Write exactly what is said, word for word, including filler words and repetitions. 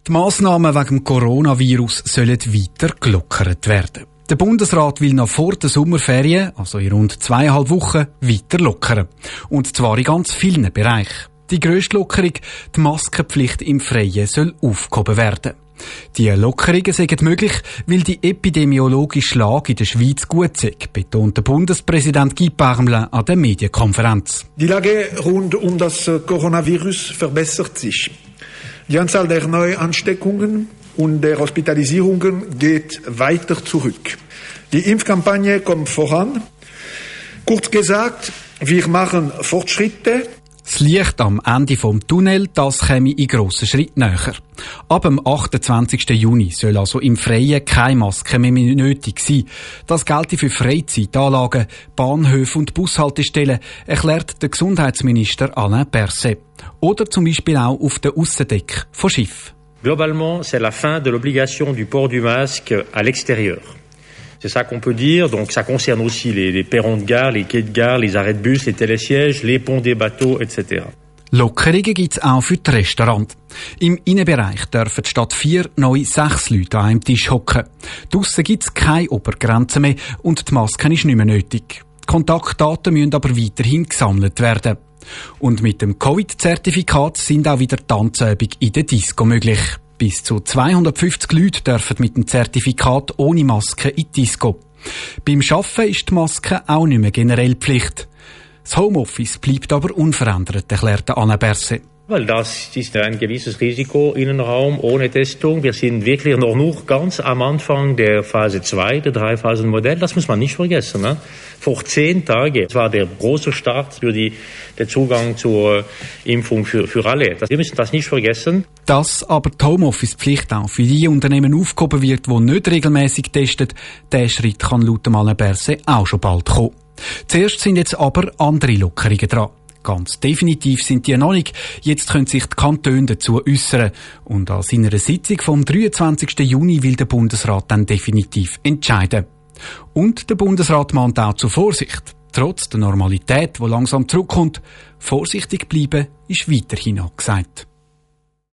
Die Massnahmen wegen dem Coronavirus sollen weiter gelockert werden. Der Bundesrat will noch vor der Sommerferien, also in rund zweieinhalb Wochen, weiter lockern. Und zwar in ganz vielen Bereichen. Die grösste Lockerung, die Maskenpflicht im Freien, soll aufgehoben werden. Die Lockerungen sind möglich, weil die epidemiologische Lage in der Schweiz gut ist, betont der Bundespräsident Guy Parmelin an der Medienkonferenz. Die Lage rund um das Coronavirus verbessert sich. Die Anzahl der Neuansteckungen und der Hospitalisierungen geht weiter zurück. Die Impfkampagne kommt voran. Kurz gesagt, wir machen Fortschritte. Das Licht am Ende vom Tunnel, das käme in grossen Schritt näher. Ab dem achtundzwanzigsten Juni soll also im Freien keine Maske mehr nötig sein. Das gelte für Freizeitanlagen, Bahnhöfe und Bushaltestellen, erklärt der Gesundheitsminister Alain Berset. Oder zum Beispiel auch auf den Aussendeck von Schiffen. Globalement, c'est la fin de l'obligation du port du masque à l'extérieur. C'est ça qu'on peut dire. Donc, ça concerne aussi les, les perrons de gare, les quais de gare, les arrêts de bus, les télésièges, les ponts des bateaux, et cetera. Lockerungen gibt's auch für die Restaurants. Im Innenbereich dürfen statt vier neu sechs Leute an einem Tisch hocken. Draussen gibt's keine Obergrenze mehr und die Maske ist nicht mehr nötig. Die Kontaktdaten müssen aber weiterhin gesammelt werden. Und mit dem Covid-Zertifikat sind auch wieder Tanzübungen in der Disco möglich. Bis zu zweihundertfünfzig Leute dürfen mit dem Zertifikat ohne Maske in die Disco. Beim Arbeiten ist die Maske auch nicht mehr generell Pflicht. Das Homeoffice bleibt aber unverändert, erklärte Alain Berset. Weil das ist ein gewisses Risiko, Innenraum ohne Testung. Wir sind wirklich noch nur ganz am Anfang der Phase zwei, der Drei-Phasen-Modell. Das muss man nicht vergessen. Ne? Vor zehn Tagen war der große Start für die, der Zugang zur Impfung für, für alle. Das, wir müssen das nicht vergessen. Dass aber die Homeoffice-Pflicht auch für die Unternehmen aufgehoben wird, die nicht regelmäßig testen, der Schritt kann laut Alain Berset auch schon bald kommen. Zuerst sind jetzt aber andere Lockerungen dran. Ganz definitiv sind die noch nicht. Jetzt können sich die Kantone dazu äußern. Und an seiner Sitzung vom dreiundzwanzigsten Juni will der Bundesrat dann definitiv entscheiden. Und der Bundesrat mahnt auch zur Vorsicht. Trotz der Normalität, die langsam zurückkommt, vorsichtig bleiben ist weiterhin angesagt.